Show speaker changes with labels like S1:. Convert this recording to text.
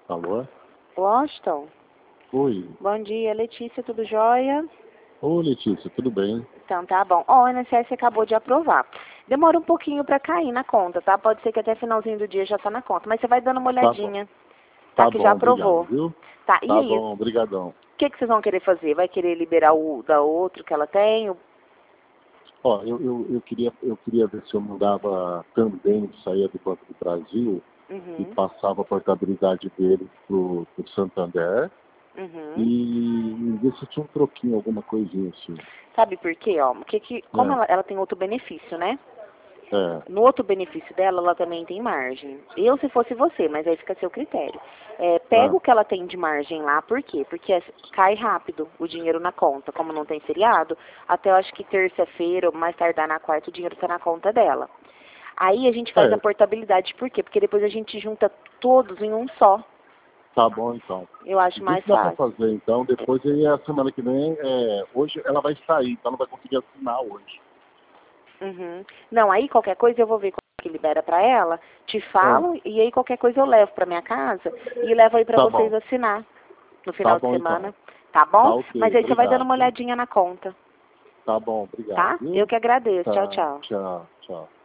S1: Alô?
S2: Washington?
S1: Oi.
S2: Bom dia, Letícia, tudo jóia?
S1: Ô, Letícia, tudo bem?
S2: Então tá bom. Ó, o INSS acabou de aprovar. Demora um pouquinho pra cair na conta, tá? Pode ser que até finalzinho do dia já tá na conta, mas você vai dando uma
S1: Tá bom.
S2: olhadinha, tá?
S1: Tá
S2: Que já
S1: bom, obrigado,
S2: aprovou.
S1: viu?
S2: Tá, e
S1: Tá
S2: aí?
S1: bom, obrigadão.
S2: O que vocês vão querer fazer? Vai querer liberar o da outro que ela tem?
S1: Ó, eu queria ver se eu mudava também, saía do Banco do Brasil e
S2: Uhum,
S1: passava a portabilidade dele pro Santander
S2: uhum.
S1: e ver se tinha um troquinho, alguma coisinha assim.
S2: Sabe por quê, ó? Como
S1: É,
S2: ela tem outro benefício, né?
S1: é,
S2: No outro benefício dela, ela também tem margem. Eu, se fosse você, mas aí fica a seu critério. Pega
S1: é.
S2: o que ela tem de margem lá, por quê? Porque cai rápido o dinheiro na conta. Como não tem feriado, até eu acho que terça-feira, ou mais tardar na quarta, o dinheiro está na conta dela. Aí a gente faz a
S1: É,
S2: portabilidade, por quê? Porque depois a gente junta todos em um só.
S1: tá bom então.
S2: Eu acho
S1: O que
S2: mais
S1: dá pra
S2: fácil.
S1: fazer então? Depois aí a semana que vem, hoje ela vai sair, então não vai conseguir assinar hoje.
S2: Uhum. Não, aí qualquer coisa eu vou ver como que libera pra ela, te
S1: É,
S2: falo, e aí qualquer coisa eu levo pra minha casa e levo aí pra
S1: tá
S2: vocês
S1: bom.
S2: assinar no
S1: Tá
S2: final de
S1: bom então.
S2: semana, tá
S1: Tá
S2: bom?
S1: ok,
S2: Mas aí você vai dando
S1: obrigado,
S2: uma
S1: viu?
S2: olhadinha na conta,
S1: Tá bom, obrigado,
S2: tá? Eu
S1: viu?
S2: que agradeço. Tchau,
S1: Tá,
S2: tchau.
S1: tchau, tchau.